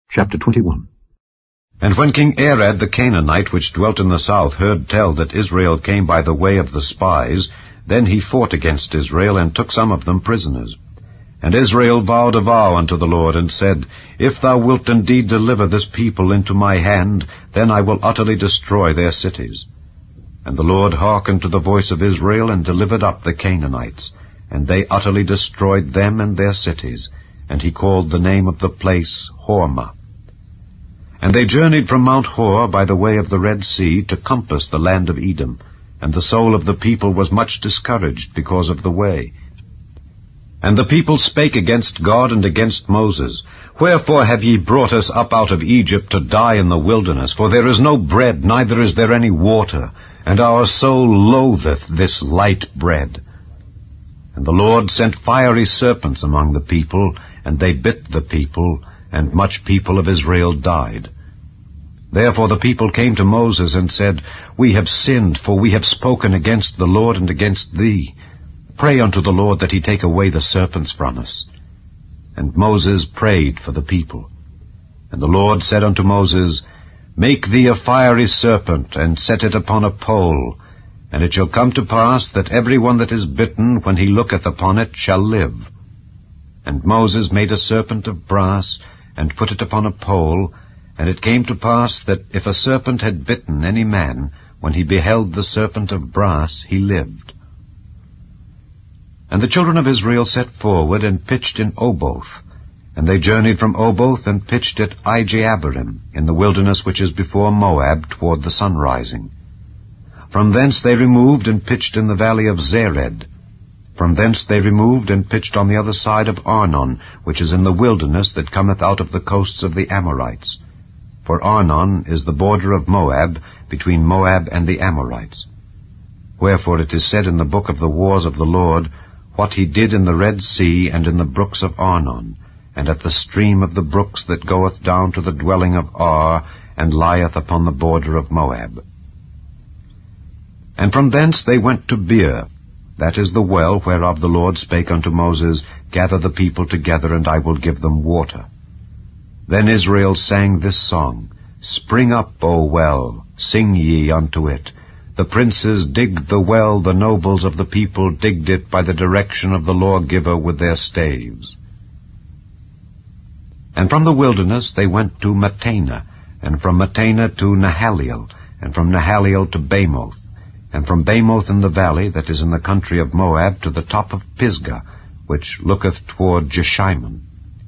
Chapter 21. And when King Arad the Canaanite, which dwelt in the south, heard tell that Israel came by the way of the spies, then he fought against Israel, and took some of them prisoners. And Israel vowed a vow unto the Lord, and said, If thou wilt indeed deliver this people into my hand, then I will utterly destroy their cities. And the Lord hearkened to the voice of Israel, and delivered up the Canaanites, and they utterly destroyed them and their cities. And he called the name of the place Hormah. And they journeyed from Mount Hor by the way of the Red Sea to compass the land of Edom, and the soul of the people was much discouraged because of the way. And the people spake against God and against Moses, Wherefore have ye brought us up out of Egypt to die in the wilderness? For there is no bread, neither is there any water, and our soul loatheth this light bread. And the Lord sent fiery serpents among the people, and they bit the people, and much people of Israel died. Therefore the people came to Moses and said, We have sinned, for we have spoken against the Lord and against thee. Pray unto the Lord that he take away the serpents from us. And Moses prayed for the people. And the Lord said unto Moses, Make thee a fiery serpent, and set it upon a pole, and it shall come to pass that every one that is bitten, when he looketh upon it, shall live. And Moses made a serpent of brass, and put it upon a pole, and it came to pass that if a serpent had bitten any man, when he beheld the serpent of brass, he lived. And the children of Israel set forward, and pitched in Oboth. And they journeyed from Oboth, and pitched at Ijeabarim, in the wilderness which is before Moab, toward the sunrising. From thence they removed, and pitched in the valley of Zered. From thence they removed, and pitched on the other side of Arnon, which is in the wilderness that cometh out of the coasts of the Amorites. For Arnon is the border of Moab, between Moab and the Amorites. Wherefore it is said in the book of the wars of the Lord, What he did in the Red Sea, and in the brooks of Arnon, and at the stream of the brooks that goeth down to the dwelling of Ar, and lieth upon the border of Moab. And from thence they went to Beer, that is the well whereof the Lord spake unto Moses, Gather the people together, and I will give them water. Then Israel sang this song, Spring up, O well, sing ye unto it. The princes digged the well, the nobles of the people digged it by the direction of the lawgiver with their staves. And from the wilderness they went to Mattanah, and from Mattanah to Nahaliel, and from Nahaliel to Bamoth, and from Bamoth in the valley that is in the country of Moab to the top of Pisgah, which looketh toward Jeshimon.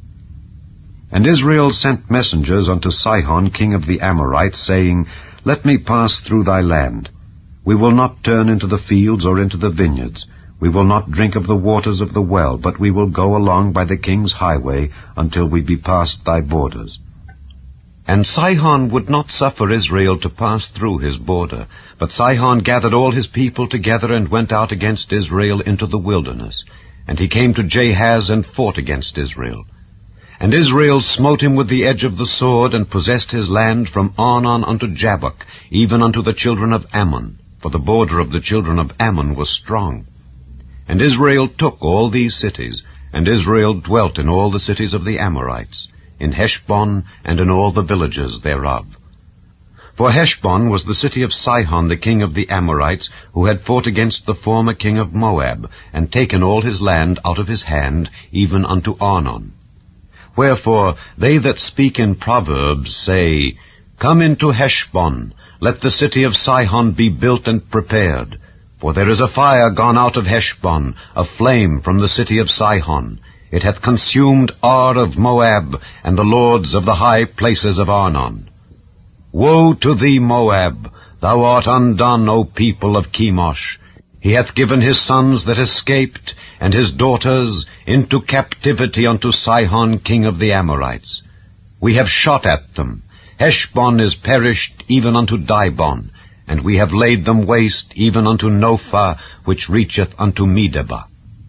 And Israel sent messengers unto Sihon king of the Amorites, saying, Let me pass through thy land. We will not turn into the fields or into the vineyards. We will not drink of the waters of the well, but we will go along by the king's highway until we be past thy borders. And Sihon would not suffer Israel to pass through his border. But Sihon gathered all his people together, and went out against Israel into the wilderness. And he came to Jahaz, and fought against Israel. And Israel smote him with the edge of the sword, and possessed his land from Arnon unto Jabbok, even unto the children of Ammon, for the border of the children of Ammon was strong. And Israel took all these cities, and Israel dwelt in all the cities of the Amorites, in Heshbon, and in all the villages thereof. For Heshbon was the city of Sihon the king of the Amorites, who had fought against the former king of Moab, and taken all his land out of his hand, even unto Arnon. Wherefore they that speak in Proverbs say, Come into Heshbon, let the city of Sihon be built and prepared. For there is a fire gone out of Heshbon, a flame from the city of Sihon. It hath consumed Ar of Moab, and the lords of the high places of Arnon. Woe to thee, Moab! Thou art undone, O people of Chemosh! He hath given his sons that escaped, and his daughters, into captivity unto Sihon king of the Amorites. We have shot at them. Heshbon is perished even unto Dibon, and we have laid them waste even unto Nophah, which reacheth unto Medeba.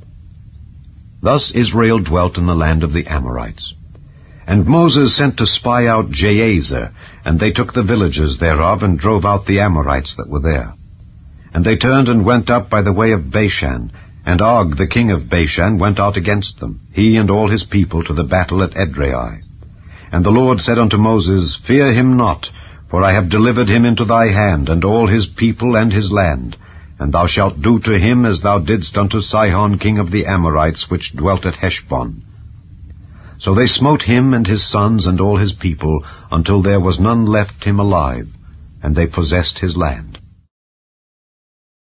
Thus Israel dwelt in the land of the Amorites. And Moses sent to spy out Jazer, and they took the villages thereof, and drove out the Amorites that were there. And they turned and went up by the way of Bashan, and Og the king of Bashan went out against them, he and all his people, to the battle at Edrei. And the Lord said unto Moses, Fear him not, for I have delivered him into thy hand, and all his people and his land. And thou shalt do to him as thou didst unto Sihon king of the Amorites, which dwelt at Heshbon. So they smote him and his sons and all his people, until there was none left him alive, and they possessed his land.